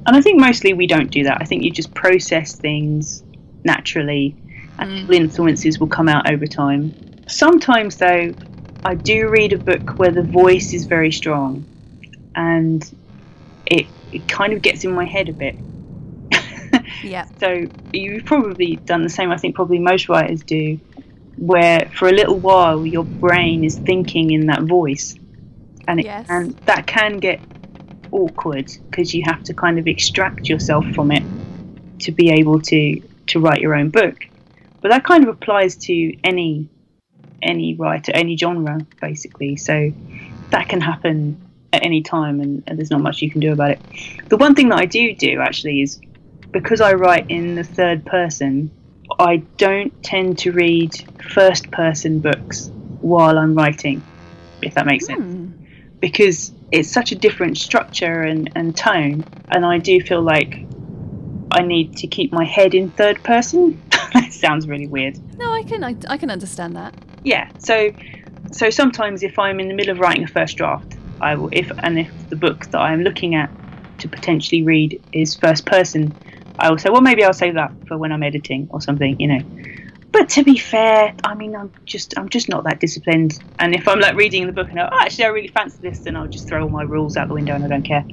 and I think mostly we don't do that. I think you just process things naturally, and Mm. little influences will come out over time. Sometimes, though, I do read a book where the voice is very strong, and it, it kind of gets in my head a bit. Yeah. So you've probably done the same. I think probably most writers do, where for a little while your brain is thinking in that voice, and it, Yes. and that can get awkward because you have to kind of extract yourself from it to be able to to write your own book. But that kind of applies to any any writer, any genre, basically. So that can happen at any time, and, and there's not much you can do about it. The one thing that I do do actually is, because I write in the third person, I don't tend to read first person books while I'm writing, if that makes sense. Hmm. Because it's such a different structure and, and tone, and I do feel like I need to keep my head in third person. That sounds really weird. No, I can I, I can understand that. Yeah, so so sometimes if I'm in the middle of writing a first draft, I will if and if the book that I'm looking at to potentially read is first person, I will say, well, maybe I'll save that for when I'm editing or something, you know. But to be fair, I mean, I'm just I'm just not that disciplined. And if I'm like reading the book and I, oh, actually I really fancy this, then I'll just throw all my rules out the window and I don't care.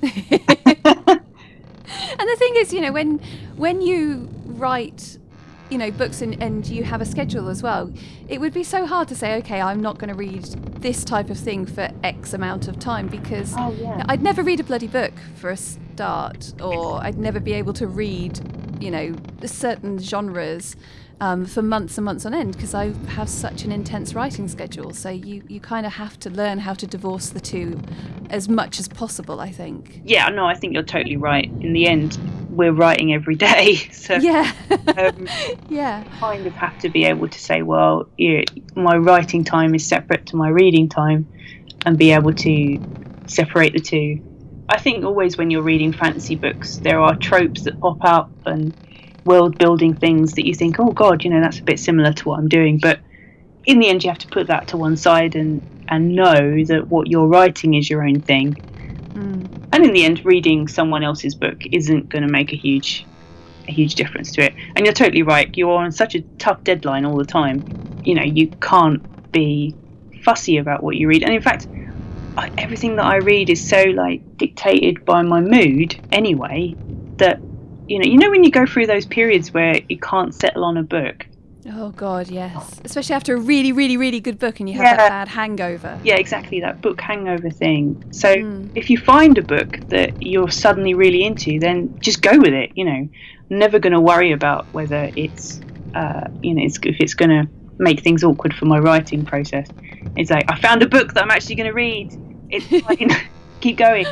And the thing is, you know, when when you write, you know, books and, and you have a schedule as well, it would be so hard to say, okay, I'm not going to read this type of thing for X amount of time, because Oh, yeah. I'd never read a bloody book for a start, or I'd never be able to read, you know, certain genres um, for months and months on end, because I have such an intense writing schedule. So you, you kind of have to learn how to divorce the two as much as possible, I think. Yeah, no, I think you're totally right. In the end, we're writing every day, so Yeah. um, Yeah. kind of have to be able to say, well, yeah, my writing time is separate to my reading time, and be able to separate the two. I think always when you're reading fantasy books, there are tropes that pop up and world building things that you think, oh God, you know, that's a bit similar to what I'm doing. But in the end, you have to put that to one side and, and know that what you're writing is your own thing. Mm. And in the end, reading someone else's book isn't going to make a huge a huge difference to it. And you're totally right. You're on such a tough deadline all the time. You know, you can't be fussy about what you read. And in fact, I, everything that I read is so like dictated by my mood anyway, that, you know, you know when you go through those periods where you can't settle on a book. Oh God, yes. Especially after a really, really, really good book and you have Yeah. that bad hangover. Yeah, exactly, that book hangover thing. So Mm. if you find a book that you're suddenly really into, then just go with it, you know. Never going to worry about whether it's, uh, you know, it's, if it's going to make things awkward for my writing process. It's like, I found a book that I'm actually going to read. It's fine. Keep going.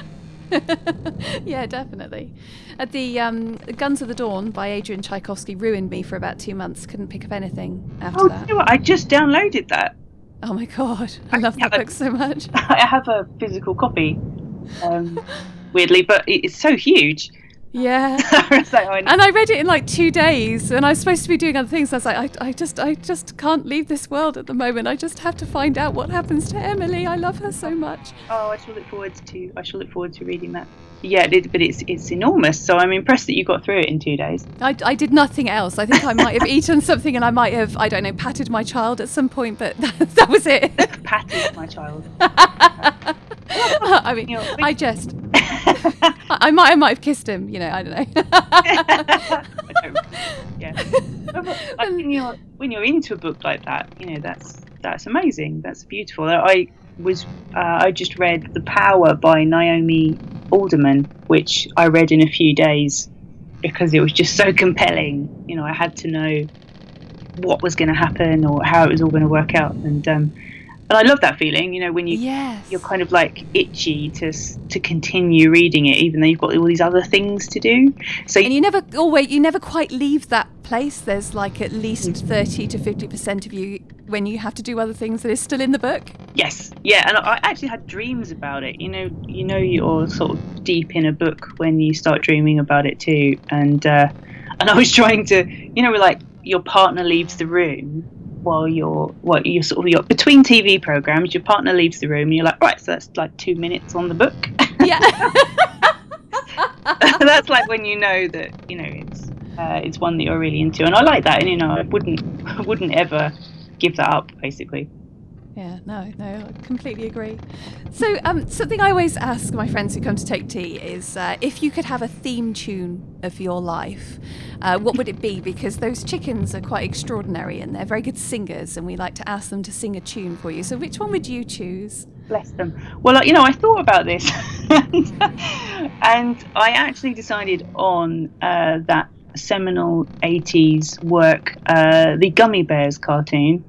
Yeah, definitely. At the um, Guns of the Dawn by Adrian Tchaikovsky ruined me for about two months. Couldn't pick up anything after Oh, that. you know what? I just downloaded that. Oh my God, I love that Yeah. book so much. I have a physical copy, um, weirdly, but it- it's so huge. Yeah. I was like, oh, I know. And I read it in like two days, and I was supposed to be doing other things. I was like, I, I just, I just can't leave this world at the moment. I just have to find out what happens to Emily. I love her so much. Oh, I shall look forward to. I shall look forward to reading that. Yeah, it, but it's it's enormous. So I'm impressed that you got through it in two days. I, I did nothing else. I think I might have eaten something, and I might have, I don't know, patted my child at some point, but that, that was it. Patty, my child. I mean, You know, I just, I, I might, I might have kissed him. You know, I don't know. I don't, yeah. But, like, when you're when you're into a book like that, you know, that's that's amazing. That's beautiful. I was uh, I just read The Power by Naomi Alderman, which I read in a few days because it was just so compelling. You know, I had to know what was going to happen or how it was all going to work out, and um, and I love that feeling. You know, when you Yes. you're kind of like itchy to to continue reading it, even though you've got all these other things to do. So And you never, oh wait, you never quite leave that place. There's like at least thirty to fifty percent of you when you have to do other things that is still in the book. yes, yeah, and I actually had dreams about it. You know, you know, you're sort of deep in a book when you start dreaming about it too. And uh, and I was trying to, you know, like your partner leaves the room while you're, well, you're sort of you're between T V programs. Your partner leaves the room, and you're like, right, so that's like two minutes on the book. Yeah. That's like when you know that you know it's uh, it's one that you're really into, and I like that. And you know, I wouldn't I wouldn't ever give that up, basically. Yeah, no, no, I completely agree. So, um, something I always ask my friends who come to take tea is uh, if you could have a theme tune of your life, uh, what would it be? Because those chickens are quite extraordinary and they're very good singers, and we like to ask them to sing a tune for you. So, which one would you choose? Bless them. Well, you know, I thought about this, and, and I actually decided on uh, that seminal eighties work, uh, the Gummy Bears cartoon.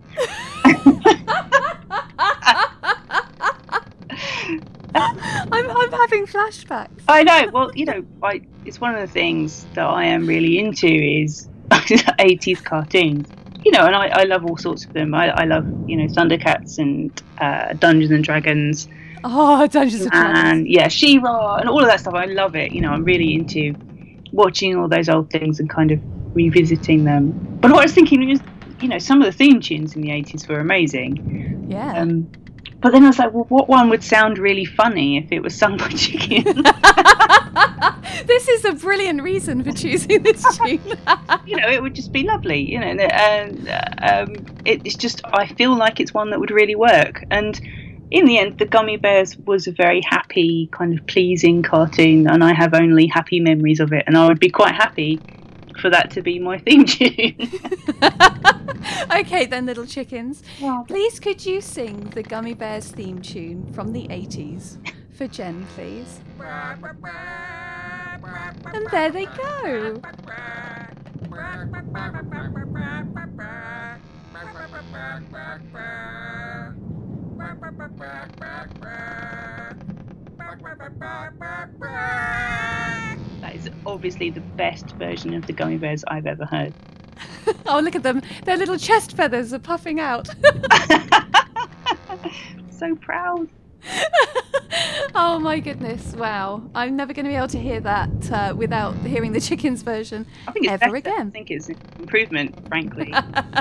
I'm, I'm having flashbacks. I know. Well, you know, I, it's one of the things that I am really into is eighties cartoons. You know, and I, I love all sorts of them. I, I love, you know, Thundercats and uh, Dungeons and Dragons. Oh, Dungeons and Dragons. And yeah, She-Ra and all of that stuff. I love it. You know, I'm really into watching all those old things and kind of revisiting them. But what I was thinking is, you know, some of the theme tunes in the eighties were amazing. Yeah. Um, but then I was like, well, what one would sound really funny if it was sung by chickens? This is a brilliant reason for choosing this tune. You know, it would just be lovely, you know, and um, it, it's just, I feel like it's one that would really work. And in the end, the Gummy Bears was a very happy, kind of pleasing cartoon, and I have only happy memories of it, and I would be quite happy for that to be my theme tune. Okay then, little chickens. Wow. Please could you sing the Gummy Bears theme tune from the eighties for Jen, please? And there they go. That is obviously the best version of the Gummy Bears I've ever heard. Oh, look at them. Their little chest feathers are puffing out. So proud. Oh my goodness, wow. I'm never going to be able to hear that uh, without hearing the chickens version I think it's ever better. again. I think it's an improvement, frankly.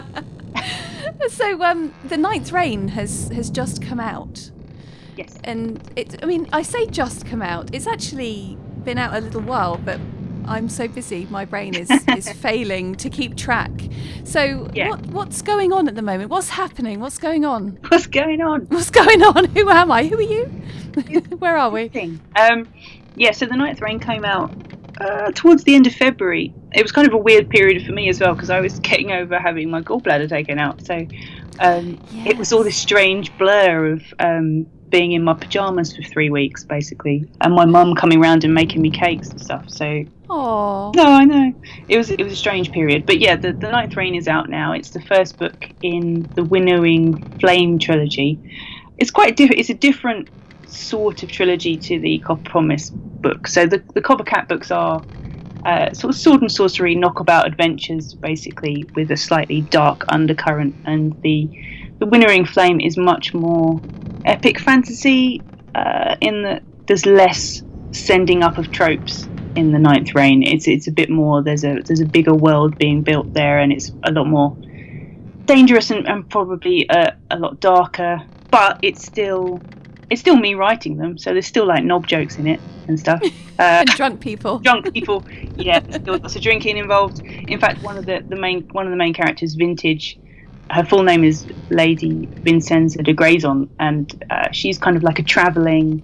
So um, The Ninth Reign has, has just come out. Yes. And it, I mean, I say just come out. It's actually been out a little while, but I'm so busy, my brain is, is failing to keep track. So Yeah. what what's going on at the moment? What's happening? What's going on? What's going on? What's going on? Who am I? Who are you? Where are we? Um, yeah, so The Ninth Reign came out uh, towards the end of February. It was kind of a weird period for me as well, because I was getting over having my gallbladder taken out. So um, it was all this strange blur of um, being in my pyjamas for three weeks, basically, and my mum coming round and making me cakes and stuff. So Oh. no, I know it was it was a strange period, but yeah, the, the Ninth Reign is out now. It's the first book in the Winnowing Flame trilogy. It's quite different. It's a different sort of trilogy to the Copper Promise book. So the the Copper Cat books are uh, sort of sword and sorcery knockabout adventures, basically, with a slightly dark undercurrent, and the the Winnowing Flame is much more epic fantasy. Uh, in that there's less sending up of tropes in the Ninth Reign. It's it's a bit more. There's a there's a bigger world being built there, and it's a lot more dangerous and, and probably a, a lot darker. But it's still it's still me writing them, so there's still like knob jokes in it and stuff. Uh, And drunk people. drunk people, yeah. There's still lots of drinking involved. In fact, one of the, the main one of the main characters, Vintage, her full name is Lady Vincenza de Grayson, and uh, she's kind of like a travelling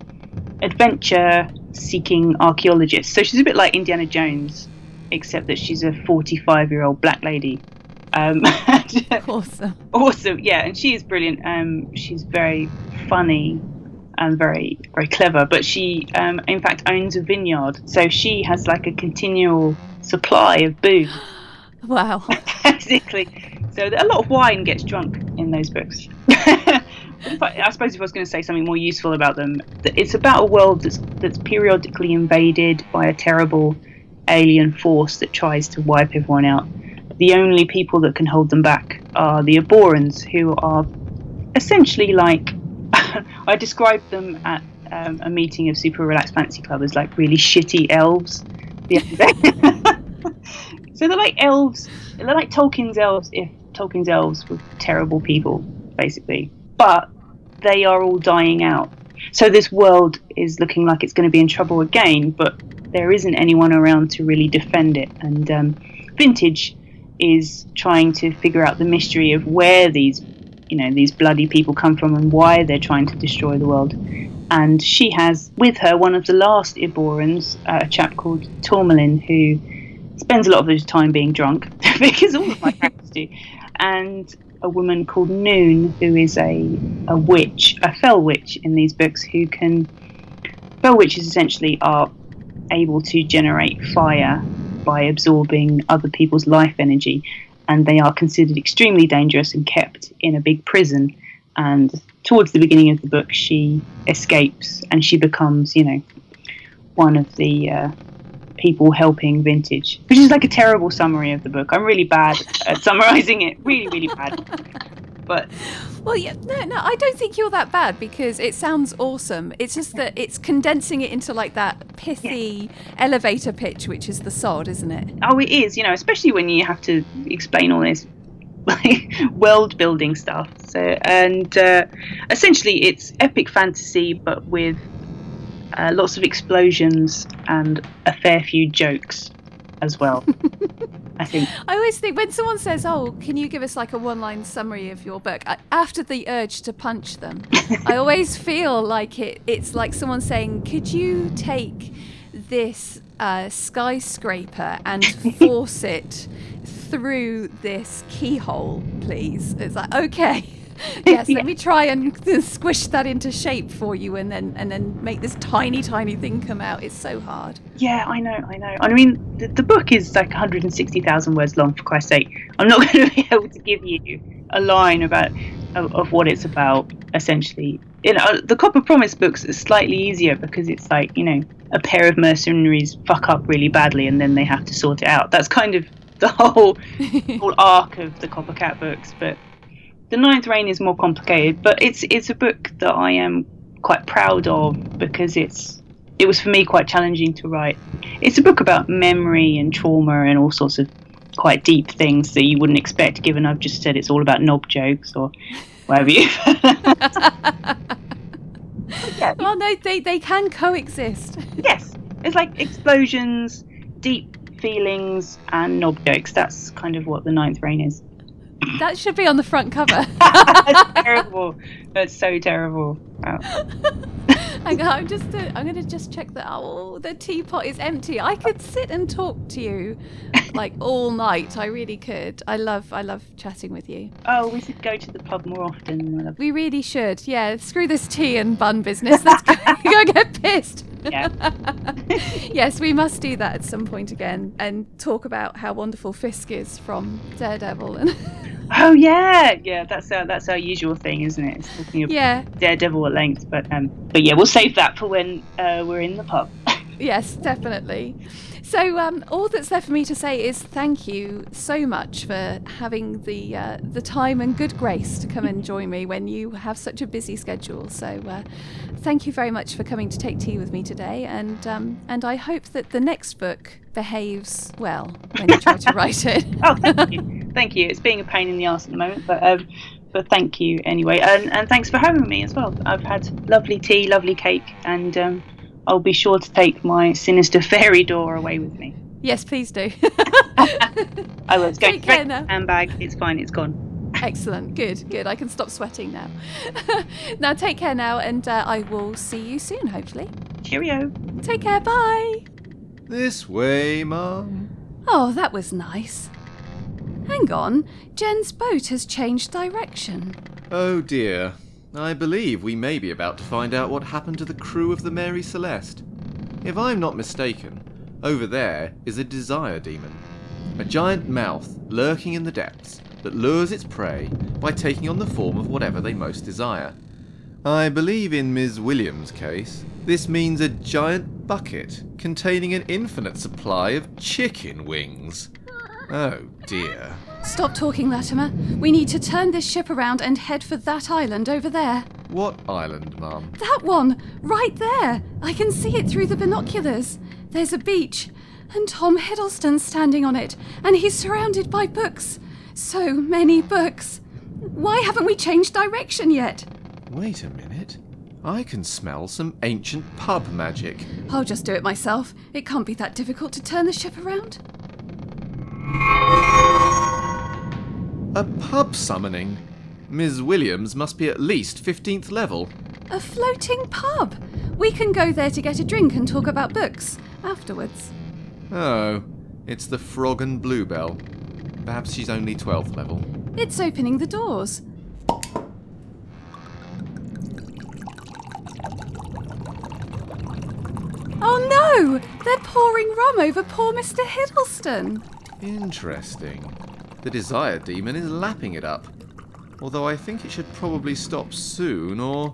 adventure-seeking archaeologist. So she's a bit like Indiana Jones, except that she's a forty-five-year-old black lady. Um, Awesome. awesome, yeah, and she is brilliant. Um, she's very funny and very, very clever. But she, um, in fact, owns a vineyard, so she has like a continual supply of booze. Wow. Basically, so a lot of wine gets drunk in those books. If I, I suppose if I was going to say something more useful about them, it's about a world that's that's periodically invaded by a terrible alien force that tries to wipe everyone out. The only people that can hold them back are the Aborans, who are essentially like I described them at um, a meeting of Super Relaxed Fantasy Club as like really shitty elves. The other day. So they're like elves. They're like Tolkien's elves if Tolkien's elves were terrible people, basically. But they are all dying out. So this world is looking like it's going to be in trouble again, but there isn't anyone around to really defend it. And um, Vintage is trying to figure out the mystery of where these, you know, these bloody people come from and why they're trying to destroy the world. And she has with her one of the last Iborans, uh, a chap called Tourmalin, who spends a lot of his time being drunk, because all of my characters do, and a woman called Noon, who is a, a witch, a fell witch in these books, who can... Fell witches essentially are able to generate fire by absorbing other people's life energy, and they are considered extremely dangerous and kept in a big prison. And towards the beginning of the book, she escapes and she becomes, you know, one of the uh, people helping Vintage, which is like a terrible summary of the book. I'm really bad at summarising it, really, really bad. But well, yeah, no, no, I don't think you're that bad, because it sounds awesome. It's just that it's condensing it into like that pithy yeah. elevator pitch, which is the sod, isn't it? Oh, it is, you know, especially when you have to explain all this like world building stuff. So, and uh, essentially it's epic fantasy, but with uh, lots of explosions and a fair few jokes as well. I think. I always think when someone says, "Oh, can you give us like a one-line summary of your book?" I, after the urge to punch them, I always feel like it. It's like someone saying, "Could you take this uh, skyscraper and force it through this keyhole, please?" It's like, okay, yes, yeah. let me try and squish that into shape for you, and then and then make this tiny, tiny thing come out. It's so hard. Yeah, I know, I know. I mean, the, the book is like one hundred sixty thousand words long, for Christ's sake. I'm not going to be able to give you a line about of, of what it's about, essentially. You know, the Copper Promise books is slightly easier because it's like, you know, a pair of mercenaries fuck up really badly and then they have to sort it out. That's kind of the whole, whole arc of the Copper Cat books. But The Ninth Reign is more complicated, but it's it's a book that I am quite proud of because it's it was for me quite challenging to write. It's a book about memory and trauma and all sorts of quite deep things that you wouldn't expect, given I've just said it's all about knob jokes or whatever you. Yeah. Well, no, they they can coexist. Yes, it's like explosions, deep feelings, and knob jokes. That's kind of what The Ninth Reign is. That should be on the front cover. That's terrible. That's so terrible. Wow. Hang on, I'm just. Uh, I'm gonna just check that. Oh, the teapot is empty. I could sit and talk to you like all night. I really could. I love. I love chatting with you. Oh, we should go to the pub more often. I love we really should. Yeah. Screw this tea and bun business. Let's go, go get pissed. Yeah. Yes, we must do that at some point again and talk about how wonderful Fisk is from Daredevil. And oh yeah, yeah. That's our that's our usual thing, isn't it? It's talking about yeah. Daredevil at length. But um, but yeah, we'll save that for when uh, we're in the pub. Yes, definitely. So um, all that's left for me to say is thank you so much for having the uh, the time and good grace to come and join me when you have such a busy schedule. So uh, thank you very much for coming to take tea with me today, and um, and I hope that the next book behaves well when you try to write it. Oh, thank you, thank you. It's being a pain in the arse at the moment, but um, but thank you anyway, and and thanks for having me as well. I've had lovely tea, lovely cake, and. Um, I'll be sure to take my sinister fairy door away with me. Yes, please do. I will. It's going Take care straight now. to the handbag. It's fine. It's gone. Excellent. Good, good. I can stop sweating now. Now take care now, and uh, I will see you soon, hopefully. Cheerio. Take care. Bye. This way, Mum. Oh, that was nice. Hang on. Jen's boat has changed direction. Oh dear. I believe we may be about to find out what happened to the crew of the Mary Celeste. If I'm not mistaken, over there is a desire demon. A giant mouth lurking in the depths that lures its prey by taking on the form of whatever they most desire. I believe in Miz Williams' case, this means a giant bucket containing an infinite supply of chicken wings. Oh dear. Stop talking, Latimer. We need to turn this ship around and head for that island over there. What island, Mum? That one! Right there! I can see it through the binoculars. There's a beach, and Tom Hiddleston's standing on it, and he's surrounded by books. So many books. Why haven't we changed direction yet? Wait a minute. I can smell some ancient pub magic. I'll just do it myself. It can't be that difficult to turn the ship around. A pub summoning? Miz Williams must be at least fifteenth level. A floating pub! We can go there to get a drink and talk about books afterwards. Oh, it's the Frog and Bluebell. Perhaps she's only twelfth level. It's opening the doors. Oh no! They're pouring rum over poor Mister Hiddleston. Interesting. The Desire Demon is lapping it up. Although I think it should probably stop soon, or...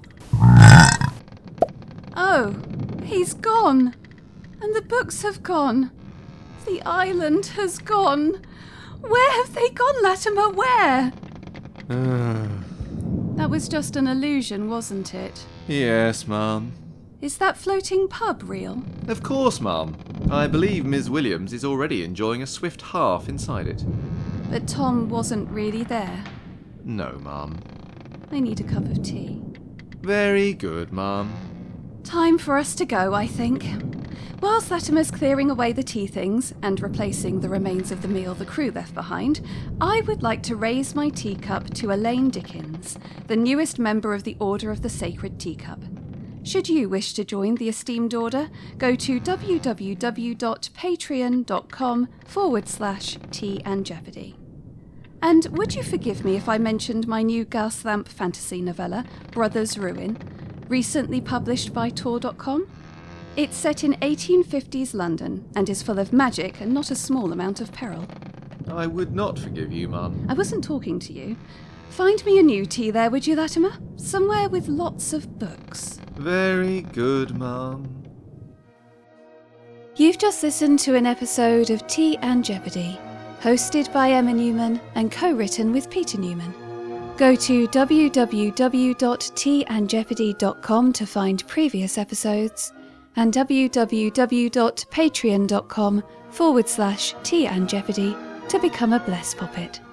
Oh, he's gone. And the books have gone. The island has gone. Where have they gone, Latimer? Where? That was just an illusion, wasn't it? Yes, ma'am. Is that floating pub real? Of course, ma'am. I believe Miz Williams is already enjoying a swift half inside it. But Tom wasn't really there. No, ma'am. I need a cup of tea. Very good, ma'am. Time for us to go, I think. Whilst Latimer's clearing away the tea things and replacing the remains of the meal the crew left behind, I would like to raise my teacup to Elaine Dickens, the newest member of the Order of the Sacred Teacup. Should you wish to join the esteemed order, go to www.patreon.com forward slash tea and jeopardy. And would you forgive me if I mentioned my new Gaslamp fantasy novella, Brothers Ruin, recently published by Tor dot com? It's set in eighteen fifties London and is full of magic and not a small amount of peril. I would not forgive you, ma'am. I wasn't talking to you. Find me a new tea there, would you, Latimer? Somewhere with lots of books. Very good, ma'am. You've just listened to an episode of Tea and Jeopardy, hosted by Emma Newman and co-written with Peter Newman. Go to w w w dot tea and jeopardy dot com to find previous episodes and w w w dot patreon dot com forward slash tea and jeopardy to become a Bless Puppet.